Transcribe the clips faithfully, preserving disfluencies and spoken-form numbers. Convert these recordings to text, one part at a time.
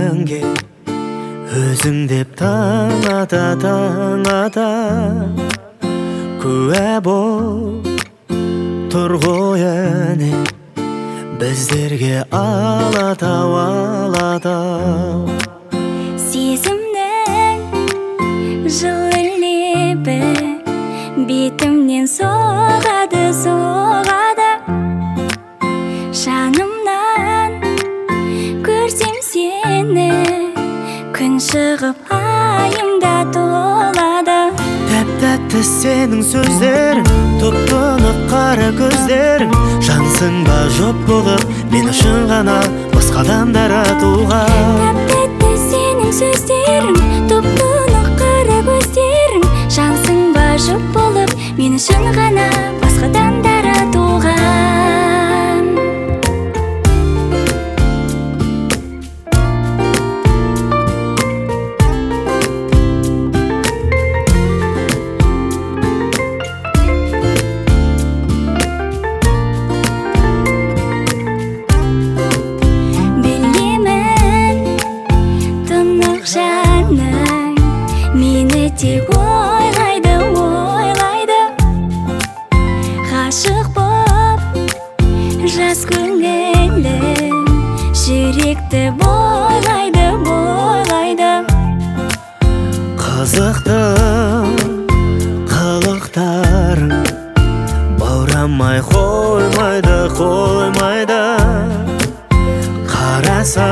сенге өзің деп таңата таңата күә бол тұрғой әне біздерге алатау алатау сезімнің жылы лебі бетімнен соғады соғады жанымнан көрсем сені күн шығып айымда толады тәп-тәтті сенің сөздерің топ-тонық қара көздерің жансың ба жоқ болып мен үшін ғана басқа адамдар туған тәп-тәтті сенің сөздерің топ-тонық қара көздерің жансың ба жоқ болып мен үшін ғана басқа адамдар туған мені тек ойлайды ойлайды ғашық боп жас көңілім жүректі бойлайды бойлайды қызықты қылықтарың баурамай қоймайды қоймайды қараса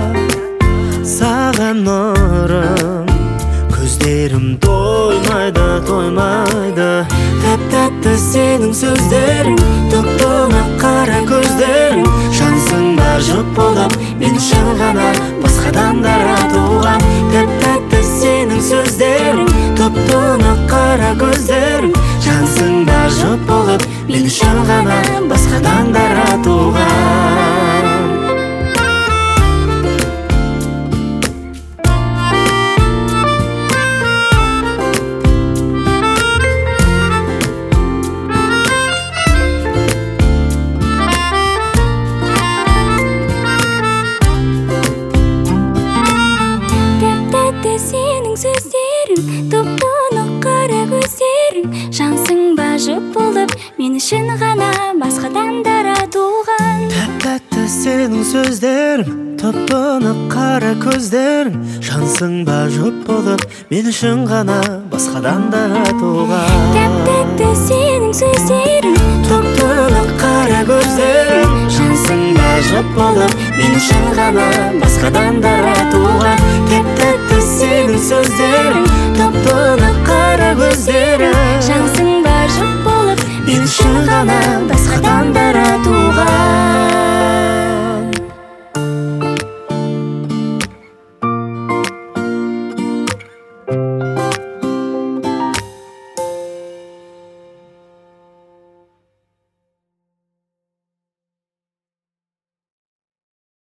саған нұрым көздерім тоймайды тоймайды тәп-тәтті сенің сөздерің топ-тонық қара көздерің жансың ба жоқ болып мен үшін ғана басқа адамдар туған тәп-тәтті сенің сөздерің топ-тонық қара көздерің жансың ба жоқ болып мен үшін ғана басқа адамдар туған сенің сөздерің топ-тонық қара көздерің жансың ба жоқ болып мен үшін ғана басқа адамдар туған тәп-тәтті сенің сөздерің топ-тонық қара көздерің жансың ба жоқ болып мен үшін ғана басқа адамдар туған тәп-тәтті сенің сөздерің топ-тонық қара көздерің жансың ба жоқ болып мен үшін ғана басқа адамдар туған тәп-тәтті сенің сөздерің топ-тонық қара көздерің жансың ба жоқ болып мен үшін ғана